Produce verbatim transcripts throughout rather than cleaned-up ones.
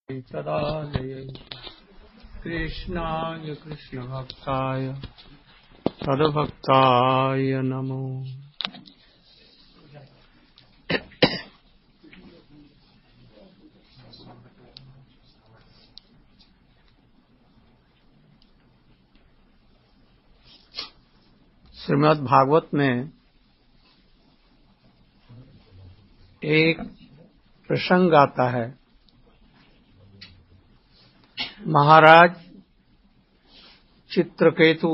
तदालये कृष्णाय कृष्णभक्ताय तद्भक्ताय नमो। श्रीमद् भागवत में एक प्रसंग आता है। महाराज चित्रकेतु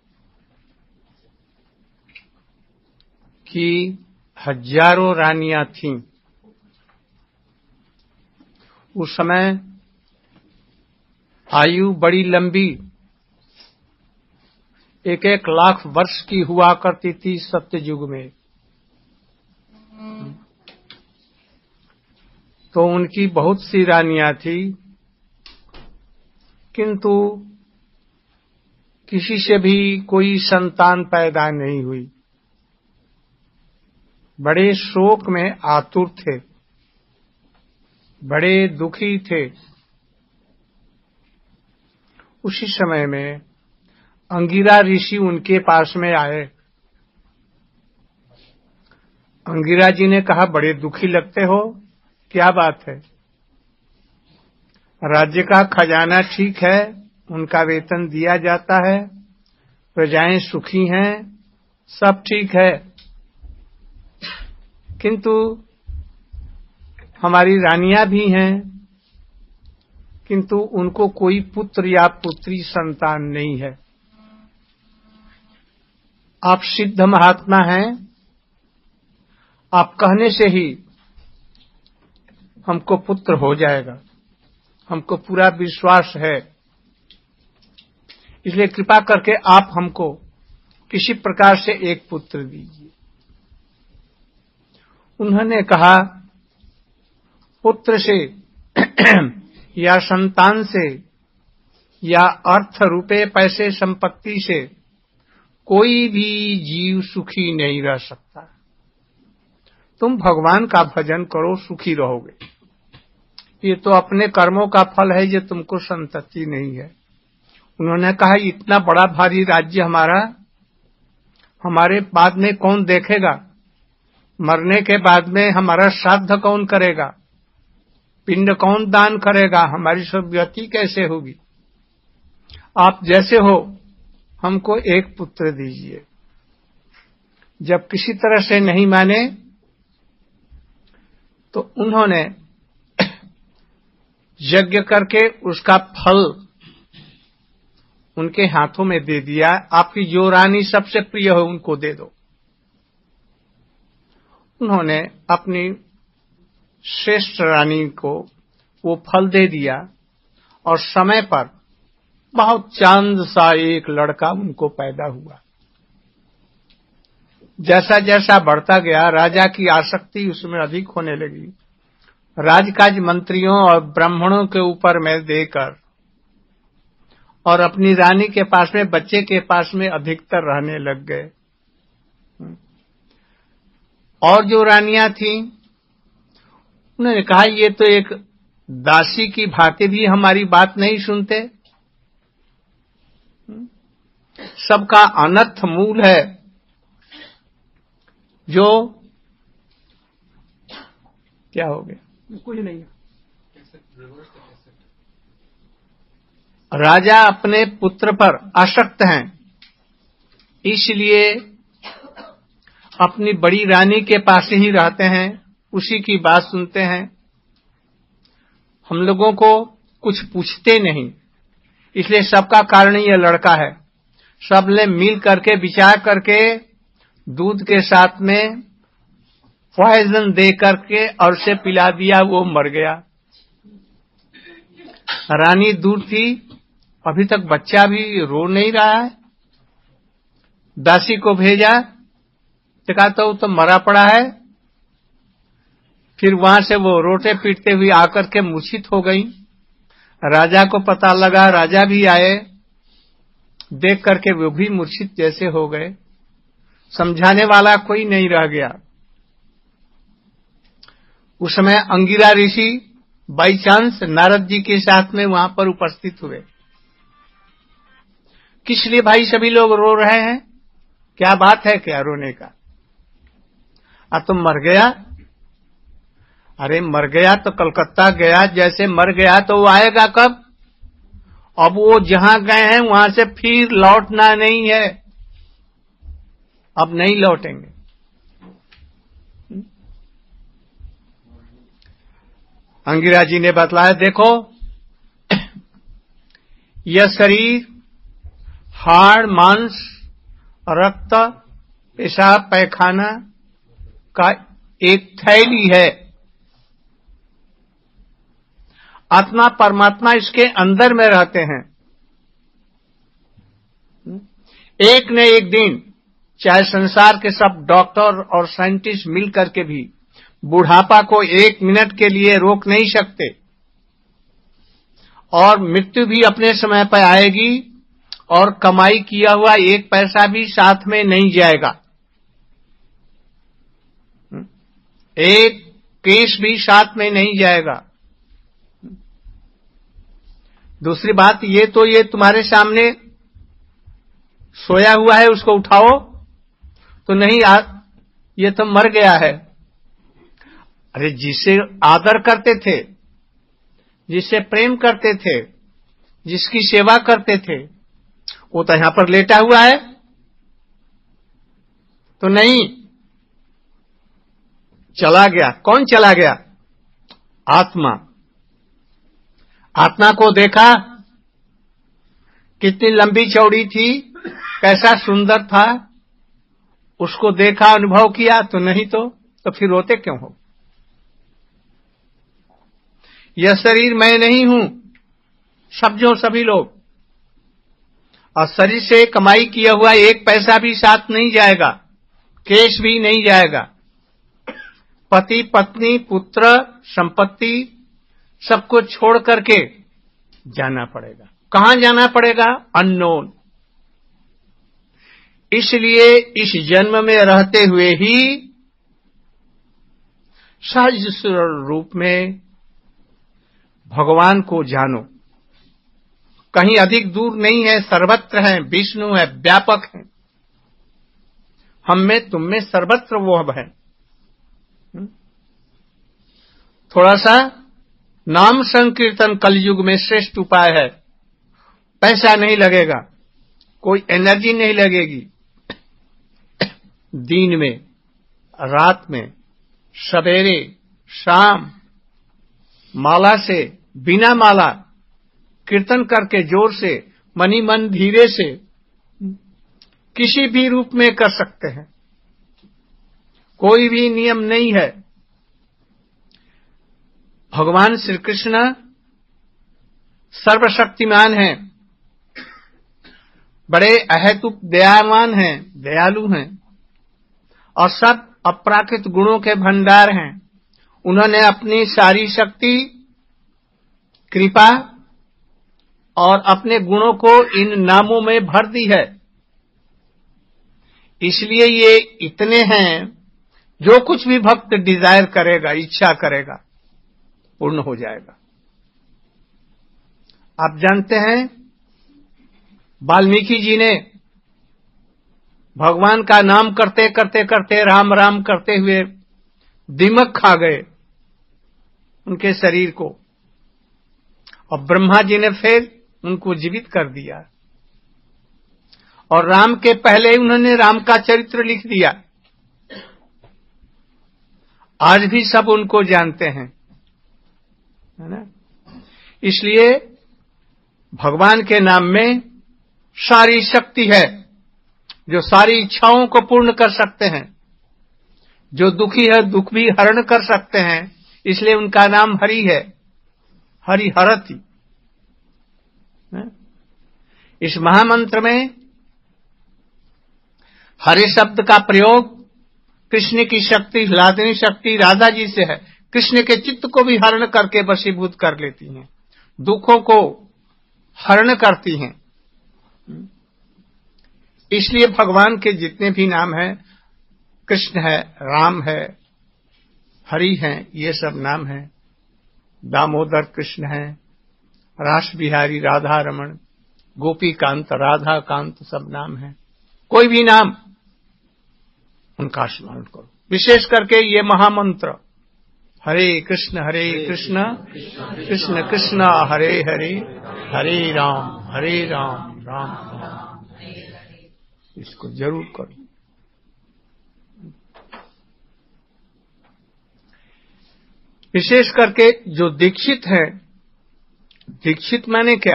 की हजारों रानियां थीं। उस समय आयु बड़ी लंबी एक एक लाख वर्ष की हुआ करती थी सत्ययुग में। तो उनकी बहुत सी रानियां थी, किंतु किसी से भी कोई संतान पैदा नहीं हुई। बड़े शोक में आतुर थे, बड़े दुखी थे। उसी समय में अंगिरा ऋषि उनके पास में आए। अंगिरा जी ने कहा, बड़े दुखी लगते हो, क्या बात है? राज्य का खजाना ठीक है, उनका वेतन दिया जाता है, प्रजाएं सुखी हैं, सब ठीक है, किंतु हमारी रानियां भी हैं, किंतु उनको कोई पुत्र या पुत्री संतान नहीं है। आप सिद्ध महात्मा हैं, आप कहने से ही हमको पुत्र हो जाएगा, हमको पूरा विश्वास है। इसलिए कृपा करके आप हमको किसी प्रकार से एक पुत्र दीजिए। उन्होंने कहा, पुत्र से या संतान से या अर्थ रुपए पैसे संपत्ति से कोई भी जीव सुखी नहीं रह सकता। तुम भगवान का भजन करो, सुखी रहोगे। ये तो अपने कर्मों का फल है, जो तुमको संतति नहीं है। उन्होंने कहा, इतना बड़ा भारी राज्य हमारा, हमारे बाद में कौन देखेगा? मरने के बाद में हमारा श्राद्ध कौन करेगा? पिंड कौन दान करेगा? हमारी सब गति कैसे होगी? आप जैसे हो, हमको एक पुत्र दीजिए। जब किसी तरह से नहीं माने तो उन्होंने यज्ञ करके उसका फल उनके हाथों में दे दिया। आपकी जो रानी सबसे प्रिय हो उनको दे दो। उन्होंने अपनी श्रेष्ठ रानी को वो फल दे दिया और समय पर बहुत चांद सा एक लड़का उनको पैदा हुआ। जैसा जैसा बढ़ता गया, राजा की आसक्ति उसमें अधिक होने लगी। राजकाज मंत्रियों और ब्राह्मणों के ऊपर में देकर और अपनी रानी के पास में, बच्चे के पास में अधिकतर रहने लग गए। और जो रानियां थीं, उन्होंने कहा, ये तो एक दासी की भांति भी हमारी बात नहीं सुनते। सबका अनर्थ मूल है। जो क्या हो गया? कुछ नहीं है। राजा अपने पुत्र पर आसक्त हैं, इसलिए अपनी बड़ी रानी के पास ही रहते हैं, उसी की बात सुनते हैं। हम लोगों को कुछ पूछते नहीं। इसलिए सबका कारण यह लड़का है। सबने मिल करके विचार करके दूध के साथ में पॉइजन दे करके और उसे पिला दिया, वो मर गया। रानी दूर थी, अभी तक बच्चा भी रो नहीं रहा है। दासी को भेजा, देखा तो वो तो मरा पड़ा है। फिर वहां से वो रोते पीटते हुए आकर के मूर्छित हो गई। राजा को पता लगा, राजा भी आए, देख करके वो भी मूर्छित जैसे हो गए। समझाने वाला कोई नहीं रह गया। उस समय अंगिरा ऋषि बाई चांस नारद जी के साथ में वहां पर उपस्थित हुए। किस लिए भाई सभी लोग रो रहे हैं? क्या बात है, क्या रोने का? आ तुम मर गया? अरे मर गया तो कलकत्ता गया, जैसे मर गया तो वो आएगा कब? अब वो जहां गए हैं वहां से फिर लौटना नहीं है, अब नहीं लौटेंगे। अंगिरा जी ने बतलाया, देखो यह शरीर हाड़ मांस रक्त पेशाब पैखाना का एक थैली है। आत्मा परमात्मा इसके अंदर में रहते हैं। एक न एक दिन चाहे संसार के सब डॉक्टर और साइंटिस्ट मिल करके भी बुढ़ापा को एक मिनट के लिए रोक नहीं सकते, और मृत्यु भी अपने समय पर आएगी, और कमाई किया हुआ एक पैसा भी साथ में नहीं जाएगा, एक केस भी साथ में नहीं जाएगा। दूसरी बात ये, तो ये तुम्हारे सामने सोया हुआ है, उसको उठाओ तो नहीं, आ, ये तो मर गया है। अरे जिसे आदर करते थे, जिससे प्रेम करते थे, जिसकी सेवा करते थे, वो तो यहां पर लेटा हुआ है। तो नहीं, चला गया। कौन चला गया? आत्मा। आत्मा को देखा, कितनी लंबी चौड़ी थी, कैसा सुंदर था, उसको देखा, अनुभव किया, तो नहीं तो तो फिर रोते क्यों हो? यह शरीर मैं नहीं हूं, समझो सभी लोग, और शरीर से कमाई किया हुआ एक पैसा भी साथ नहीं जाएगा, केश भी नहीं जाएगा। पति पत्नी पुत्र संपत्ति सबको छोड़ करके जाना पड़ेगा। कहां जाना पड़ेगा? अननोन। इसलिए इस जन्म में रहते हुए ही सहज सरल रूप में भगवान को जानो। कहीं अधिक दूर नहीं है, सर्वत्र है, विष्णु है, व्यापक है। हम में तुम में सर्वत्र वो है। थोड़ा सा नाम संकीर्तन कलयुग में श्रेष्ठ उपाय है। पैसा नहीं लगेगा, कोई एनर्जी नहीं लगेगी। दिन में, रात में, सवेरे, शाम, माला से, बिना माला, कीर्तन करके जोर से, मनी मन धीरे से, किसी भी रूप में कर सकते हैं। कोई भी नियम नहीं है। भगवान श्री कृष्ण सर्वशक्तिमान हैं, बड़े अहेतुक दयावान हैं, दयालु हैं, और सब अपराकृत गुणों के भंडार हैं। उन्होंने अपनी सारी शक्ति, कृपा और अपने गुणों को इन नामों में भर दी है। इसलिए ये इतने हैं, जो कुछ भी भक्त डिजायर करेगा, इच्छा करेगा, पूर्ण हो जाएगा। आप जानते हैं, वाल्मीकि जी ने भगवान का नाम करते करते करते, राम राम करते हुए दीमक खा गए उनके शरीर को, और ब्रह्मा जी ने फिर उनको जीवित कर दिया, और राम के पहले उन्होंने राम का चरित्र लिख दिया। आज भी सब उनको जानते हैं, है ना? इसलिए भगवान के नाम में सारी शक्ति है, जो सारी इच्छाओं को पूर्ण कर सकते हैं। जो दुखी है, दुख भी हरण कर सकते हैं। इसलिए उनका नाम हरि है, हरिहरति। इस महामंत्र में हरि शब्द का प्रयोग कृष्ण की शक्ति, लादिनी शक्ति राधा जी से है। कृष्ण के चित्त को भी हरण करके वशीभूत कर लेती हैं, दुखों को हरण करती हैं। इसलिए भगवान के जितने भी नाम हैं, कृष्ण है, राम है, हरि हैं, ये सब नाम हैं। दामोदर कृष्ण हैं, रास बिहारी, राधा रमण, गोपी कांत, राधा कांत, सब नाम हैं। कोई भी नाम उनका स्मरण करो। विशेष करके ये महामंत्र हरे कृष्ण हरे कृष्ण कृष्ण कृष्ण हरे हरे, हरे राम हरे राम राम राम, इसको जरूर करो। विशेष करके जो दीक्षित हैं, दीक्षित माने क्या?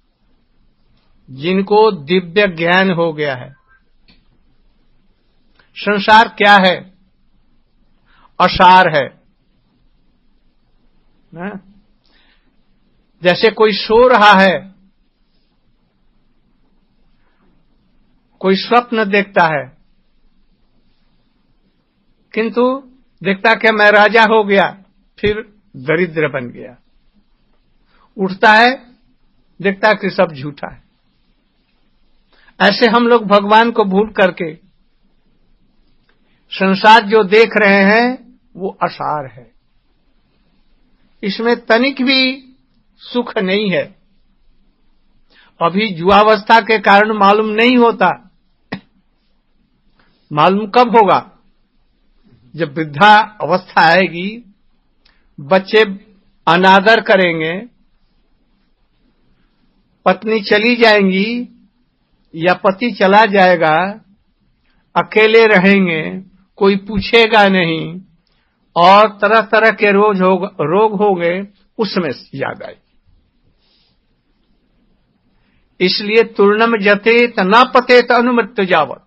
जिनको दिव्य ज्ञान हो गया है। संसार क्या है? असार है ना? जैसे कोई सो रहा है, कोई स्वप्न देखता है, किंतु देखता क्या मैं राजा हो गया, फिर दरिद्र बन गया। उठता है, देखता कि सब झूठा है। ऐसे हम लोग भगवान को भूल करके संसार जो देख रहे हैं वो असार है, इसमें तनिक भी सुख नहीं है। अभी युवावस्था के कारण मालूम नहीं होता, मालूम कब होगा? जब वृद्धा अवस्था आएगी, बच्चे अनादर करेंगे, पत्नी चली जाएंगी या पति चला जाएगा, अकेले रहेंगे, कोई पूछेगा नहीं और तरह तरह के रोग हो रोग होंगे, उसमें याद आएगी। इसलिए तूर्णम जतेत न पतेत अनुमृत्यु जावत।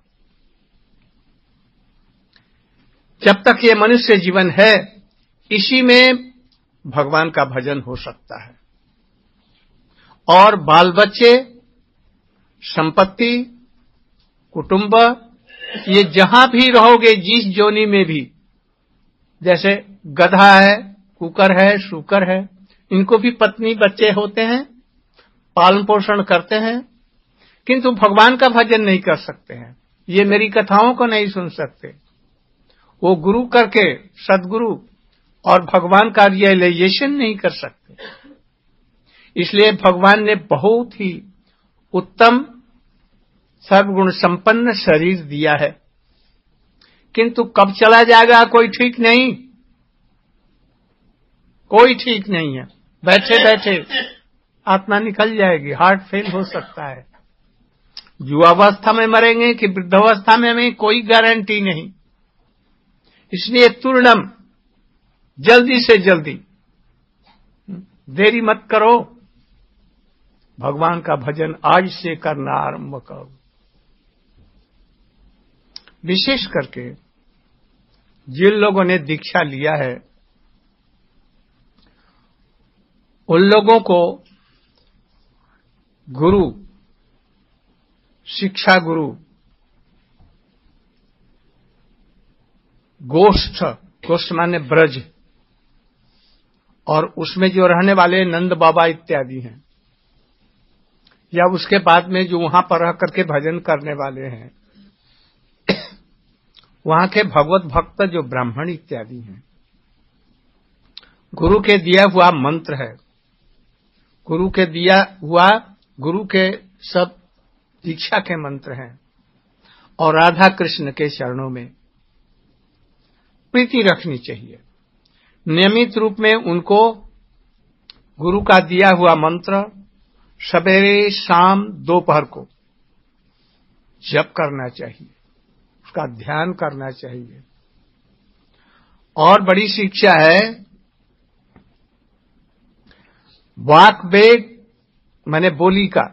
जब तक ये मनुष्य जीवन है, इसी में भगवान का भजन हो सकता है। और बाल बच्चे, संपत्ति, कुटुंब, ये जहां भी रहोगे, जिस जोनी में भी, जैसे गधा है, कुकर है, शूकर है, इनको भी पत्नी बच्चे होते हैं, पालन पोषण करते हैं, किंतु भगवान का भजन नहीं कर सकते हैं। ये मेरी कथाओं को नहीं सुन सकते। वो गुरु करके, सदगुरु और भगवान का रियलाइजेशन नहीं कर सकते। इसलिए भगवान ने बहुत ही उत्तम सर्वगुण संपन्न शरीर दिया है, किंतु कब चला जाएगा कोई ठीक नहीं, कोई ठीक नहीं है। बैठे बैठे आत्मा निकल जाएगी, हार्ट फेल हो सकता है। युवावस्था में मरेंगे कि वृद्धावस्था में, हमें कोई गारंटी नहीं। इसलिए तूर्णम, जल्दी से जल्दी, देरी मत करो, भगवान का भजन आज से करना आरंभ करो। विशेष करके जिन लोगों ने दीक्षा लिया है, उन लोगों को गुरु, शिक्षा गुरु, गोष्ठ, गोष्ठ माने ब्रज, और उसमें जो रहने वाले नंद बाबा इत्यादि हैं, या उसके बाद में जो वहां पर रह करके भजन करने वाले हैं, वहां के भगवत भक्त जो ब्राह्मण इत्यादि हैं, गुरु के दिया हुआ मंत्र है, गुरु के दिया हुआ, गुरु के सब दीक्षा के मंत्र हैं, और राधा कृष्ण के चरणों में प्रीति रखनी चाहिए। नियमित रूप में उनको गुरु का दिया हुआ मंत्र सवेरे शाम दोपहर को जप करना चाहिए, उसका ध्यान करना चाहिए। और बड़ी शिक्षा है, वाक वेग माने बोली का,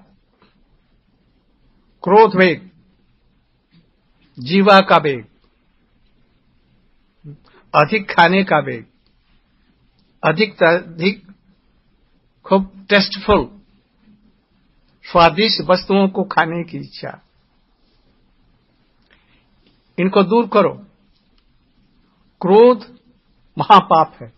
क्रोध वेग जीवा का वेग, अधिक खाने का वेग, अधिक से अधिक खूब टेस्टफुल स्वादिष्ट वस्तुओं को खाने की इच्छा, इनको दूर करो। क्रोध महापाप है,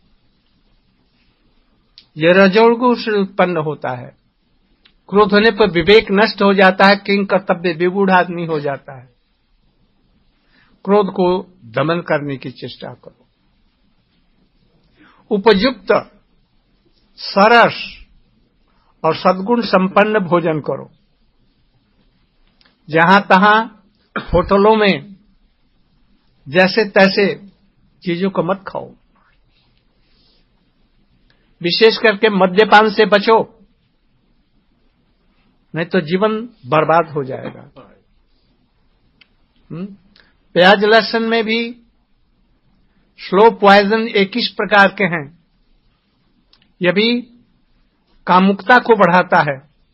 यह रजोगुण से उत्पन्न होता है। क्रोध होने पर विवेक नष्ट हो जाता है, किंग कर्तव्य विगूढ़ आदमी हो जाता है। क्रोध को दमन करने की चेष्टा करो। उपयुक्त सरस और सद्गुण संपन्न भोजन करो। जहां तहां होटलों में जैसे तैसे चीजों को मत खाओ। विशेष करके मद्यपान से बचो, नहीं तो जीवन बर्बाद हो जाएगा। हुँ? प्याज लहसुन में भी स्लो पॉइजन इक्कीस प्रकार के हैं। यह भी कामुकता को बढ़ाता है,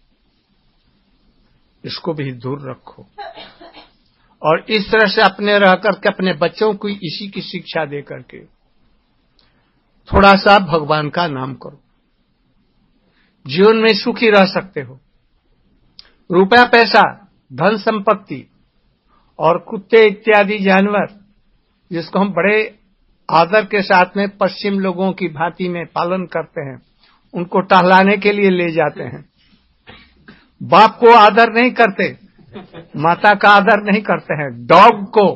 इसको भी दूर रखो। और इस तरह से अपने रह करके अपने बच्चों को इसी की शिक्षा दे करके थोड़ा सा भगवान का नाम करो, जीवन में सुखी रह सकते हो। रुपया पैसा, धन संपत्ति और कुत्ते इत्यादि जानवर, जिसको हम बड़े आदर के साथ में पश्चिम लोगों की भांति में पालन करते हैं, उनको टहलाने के लिए ले जाते हैं। बाप को आदर नहीं करते, माता का आदर नहीं करते हैं, डॉग को,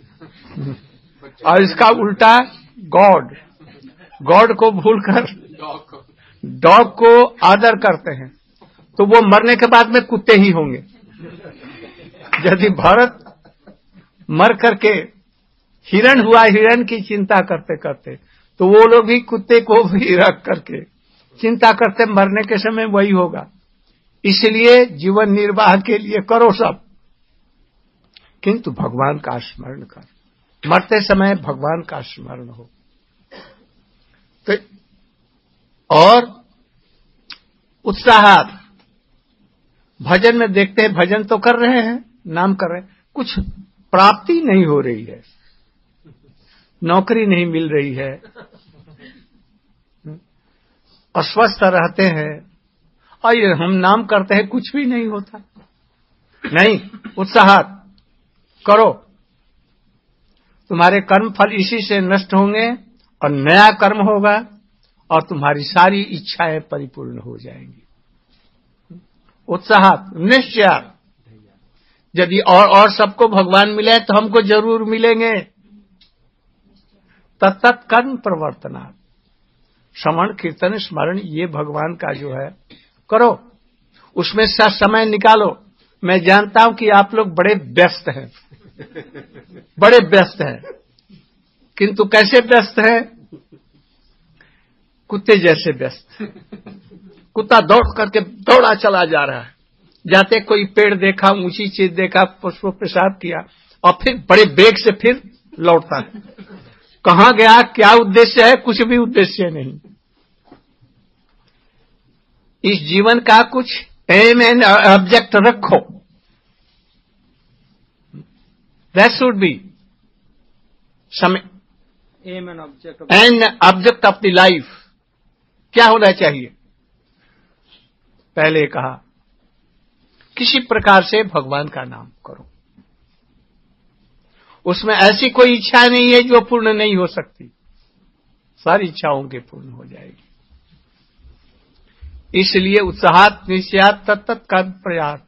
और इसका उल्टा गॉड गॉड को भूलकर डॉग को आदर करते हैं, तो वो मरने के बाद में कुत्ते ही होंगे। यदि भरत मर करके हिरण हुआ, हिरण की चिंता करते करते, तो वो लोग भी कुत्ते को भी रख करके चिंता करते, मरने के समय वही होगा। इसलिए जीवन निर्वाह के लिए करो सब, किंतु भगवान का स्मरण कर। मरते समय भगवान का स्मरण हो। तो और उत्साह भजन में देखते हैं, भजन तो कर रहे हैं, नाम कर रहे हैं, कुछ प्राप्ति नहीं हो रही है, नौकरी नहीं मिल रही है, अस्वस्थ रहते हैं, और ये हम नाम करते हैं, कुछ भी नहीं होता। नहीं, उत्साह करो, तुम्हारे कर्म फल इसी से नष्ट होंगे और नया कर्म होगा और तुम्हारी सारी इच्छाएं परिपूर्ण हो जाएंगी। उत्साह, निश्चय। यदि और और सबको भगवान मिले तो हमको जरूर मिलेंगे। तत्त कर्म प्रवर्तना, श्रवण कीर्तन स्मरण, ये भगवान का जो है करो, उसमें सा समय निकालो। मैं जानता हूं कि आप लोग बड़े व्यस्त हैं, बड़े व्यस्त हैं, किंतु कैसे व्यस्त हैं? कुत्ते जैसे व्यस्त। कुत्ता दौड़ करके दौड़ा चला जा रहा है, जाते कोई पेड़ देखा, ऊंची चीज देखा, पुष्प पेशाब किया और फिर बड़े बेग से फिर लौटता है। कहां गया, क्या उद्देश्य है? कुछ भी उद्देश्य नहीं। इस जीवन का कुछ एम एंड ऑब्जेक्ट रखो। That should be some aim and object and object of the life. क्या होना चाहिए? पहले कहा, किसी प्रकार से भगवान का नाम करो। उसमें ऐसी कोई इच्छा नहीं है जो पूर्ण नहीं हो सकती, सारी इच्छाओं के पूर्ण हो जाएगी। इसलिए उत्साहात निश्चयात तत्त कर्म प्रयास,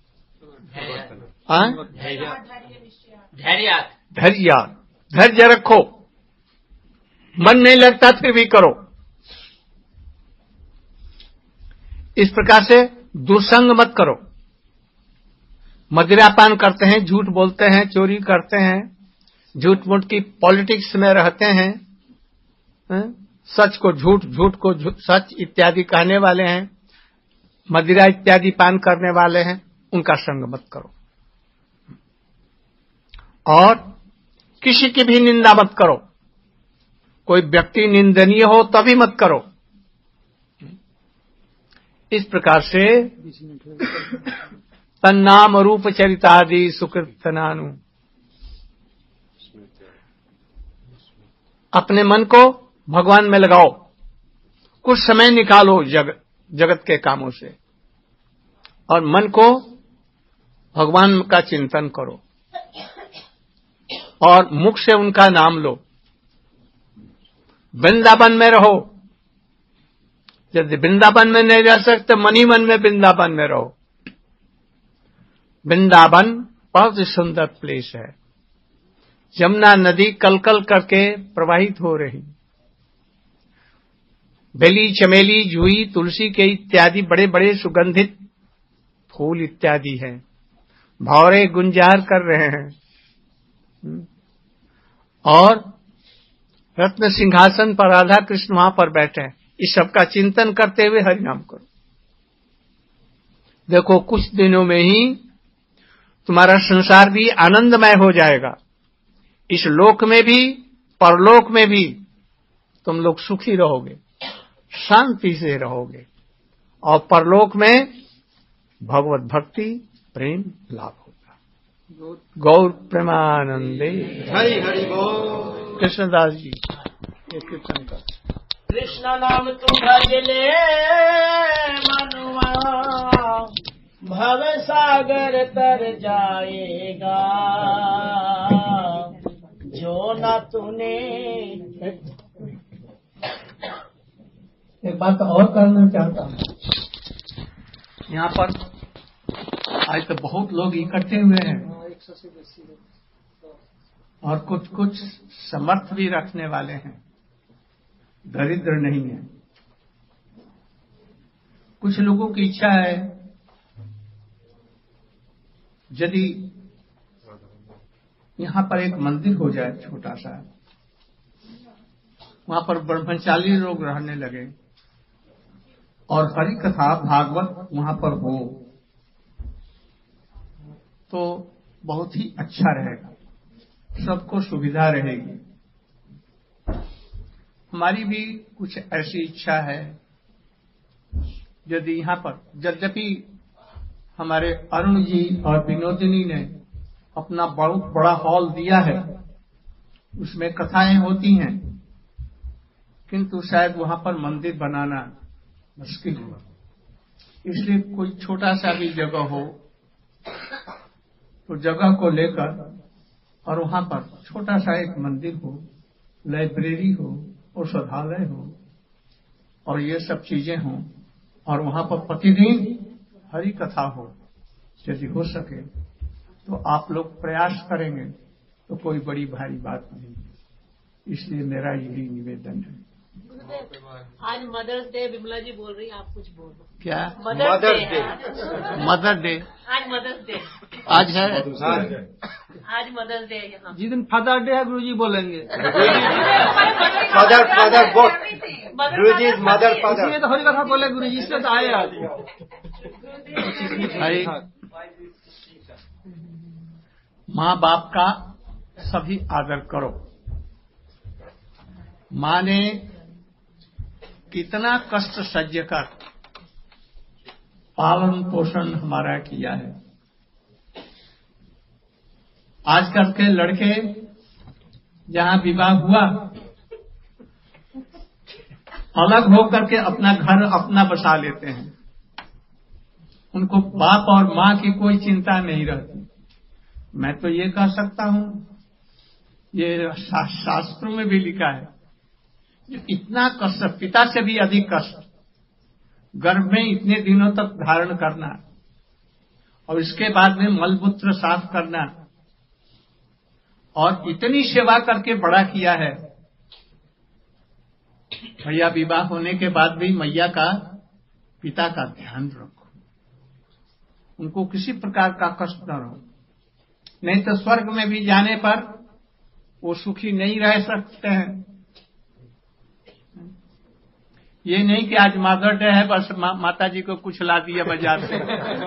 धैर्य धैर्य रखो। मन नहीं लगता फिर भी करो। इस प्रकार से दुर्संग मत करो। मदिरापान करते हैं, झूठ बोलते हैं, चोरी करते हैं, झूठ मूठ की पॉलिटिक्स में रहते हैं, है? सच को झूठ, झूठ को झूठ, सच इत्यादि कहने वाले हैं, मदिरा इत्यादि पान करने वाले हैं, उनका संग मत करो। और किसी की भी निंदा मत करो। कोई व्यक्ति निंदनीय हो तभी मत करो। इस प्रकार से तन्नाम रूप चरितादि सुकृतनानु, अपने मन को भगवान में लगाओ। कुछ समय निकालो जग, जगत के कामों से और मन को भगवान का चिंतन करो और मुख से उनका नाम लो। वृंदावन में रहो। यदि वृंदावन में नहीं रह सकते, मन ही मन में वृंदावन में रहो। वृंदावन बहुत ही सुंदर प्लेस है। यमुना नदी कलकल करके प्रवाहित हो रही, बेली, चमेली, जूही, तुलसी के इत्यादि बड़े बड़े सुगंधित फूल इत्यादि हैं। भौरे गुंजार कर रहे हैं और रत्न सिंहासन पर राधा कृष्ण वहां पर बैठे हैं। इस सब का चिंतन करते हुए हरिनाम करो। देखो कुछ दिनों में ही तुम्हारा संसार भी आनंदमय हो जाएगा। इस लोक में भी परलोक में भी तुम लोग सुखी रहोगे, शांति से रहोगे और परलोक में भगवत भक्ति प्रेम लाभ होगा। गौर प्रेमानंदे हरि हरि बोल। कृष्णदास जी ये कीर्तन कर। कृष्ण नाम तू भज ले मनुआ, भव सागर तर जाएगा। जो न तूने एक बात और करना चाहता हूँ। यहाँ पर आज तो बहुत लोग इकट्ठे हुए हैं और कुछ कुछ समर्थ भी रखने वाले हैं, दरिद्र नहीं है। कुछ लोगों की इच्छा है यदि यहाँ पर एक मंदिर हो जाए छोटा सा, वहां पर ब्रह्मचारी लोग रहने लगे और हरि कथा भागवत वहां पर हो तो बहुत ही अच्छा रहेगा, सबको सुविधा रहेगी। हमारी भी कुछ ऐसी इच्छा है यदि यहाँ पर, यद्यपि हमारे अरुण जी और विनोदिनी ने अपना बहुत बड़ा हॉल दिया है, उसमें कथाएं होती हैं, किंतु शायद वहां पर मंदिर बनाना मुश्किल है। इसलिए कोई छोटा सा भी जगह हो तो जगह को लेकर और वहां पर छोटा सा एक मंदिर हो, लाइब्रेरी हो, औषधालय हो और ये सब चीजें हों और वहां पर प्रतिदिन हरि कथा हो। यदि हो सके तो आप लोग प्रयास करेंगे तो कोई बड़ी भारी बात नहीं। इसलिए मेरा यही निवेदन है। आज मदर्स डे, विमला जी बोल रही हैं, आप कुछ बोलो। क्या मदर्स डे? मदर डे आज मदर्स डे आज है। आज मदर्स डे है यहाँ। जिस दिन फादर डे है गुरुजी बोलेंगे। फादर फादर बोथ गुरुजी मदर फादर। इसलिए तो हरी कथा बोले गुरुजी, इसलिए तो आए आज। भाई माँ बाप का सभी आदर करो। माँ ने कितना कष्ट सह्य कर पालन पोषण हमारा किया है। आजकल के लड़के जहां विवाह हुआ अलग होकर के अपना घर अपना बसा लेते हैं, उनको बाप और माँ की कोई चिंता नहीं रहती। मैं तो ये कह सकता हूं, ये शास्त्रों में भी लिखा है, इतना कष्ट, पिता से भी अधिक कष्ट, गर्भ में इतने दिनों तक धारण करना और इसके बाद में मलमूत्र साफ करना और इतनी सेवा करके बड़ा किया है। भैया विवाह होने के बाद भी मैया का, पिता का ध्यान रखो, उनको किसी प्रकार का कष्ट न हो, नहीं तो स्वर्ग में भी जाने पर वो सुखी नहीं रह सकते हैं। ये नहीं कि आज मदर डे है बस मा, माता जी को कुछ ला दिया बाजार से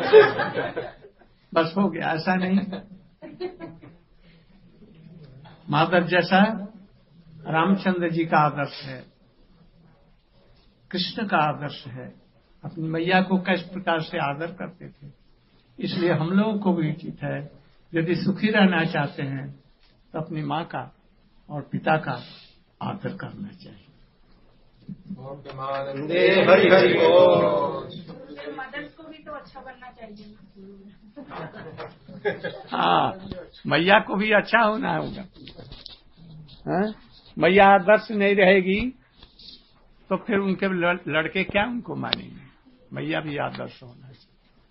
बस हो गया, ऐसा नहीं। मादर जैसा रामचंद्र जी का आदर्श है, कृष्ण का आदर्श है, अपनी मैया को किस प्रकार से आदर करते थे। इसलिए हम लोगों को भी उचित है, यदि सुखी रहना चाहते हैं तो अपनी माँ का और पिता का आदर करना चाहिए। हरि हरि बोल। मदर्स को भी तो अच्छा बनना चाहिए। हाँ, मैया को भी अच्छा होना होगा। हाँ? मैया आदर्श नहीं रहेगी तो फिर उनके लड़के क्या उनको मानेंगे। मैया भी आदर्श होना चाहिए।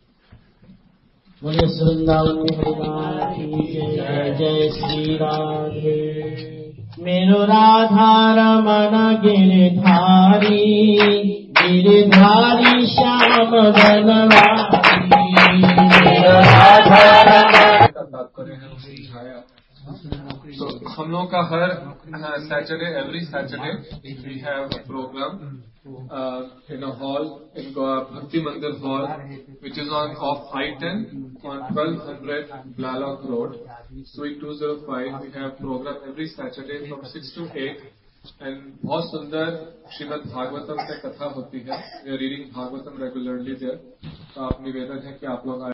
बोले वृंदावन भगवान की जय, जय श्री राधे। मेरो राधा रमन गिरधारी गिरधारी श्याम बनवारी मेरो राधा रमन तात्पर्य है उसे दिखाया। तो हम लोग का हर Saturday every Saturday we have a program in a hall in Bhakti Mandir hall which is on off I ten on twelve hundred Blalock road suite two zero five. We have program every Saturday from six to eight and बहुत सुंदर श्रीमद् भागवतम से कथा होती है। We are reading Bhagavatam regularly there. तो आप निवेदन है कि आप लोग